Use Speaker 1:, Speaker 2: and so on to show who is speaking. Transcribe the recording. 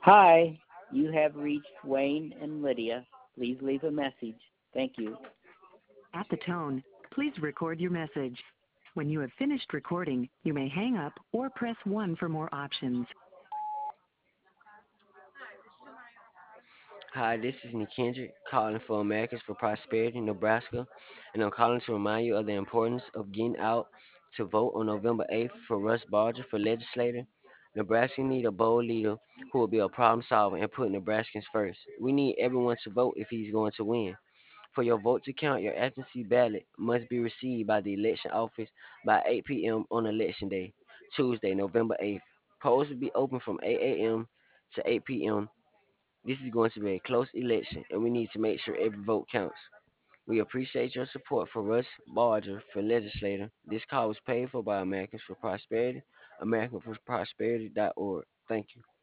Speaker 1: Hi, you have reached Wayne and Lydia. Please leave a message. Thank you.
Speaker 2: At the tone, please record your message. When you have finished recording, you may hang up or press 1 for more options.
Speaker 3: Hi, this is Nikendrick calling for Americans for Prosperity, Nebraska, and I'm calling to remind you of the importance of getting out to vote on November 8th for Russ Barger for legislator. Nebraska need a bold leader who will be a problem solver and put Nebraskans first. We need everyone to vote if he's going to win. For your vote to count, your absentee ballot must be received by the election office by 8 p.m. on election day, Tuesday, November 8th. Polls will be open from 8 a.m. to 8 p.m. This is going to be a close election, and we need to make sure every vote counts. We appreciate your support for Russ Barger for legislator. This call was paid for by Americans for Prosperity, AmericanForProsperity.org. Thank you.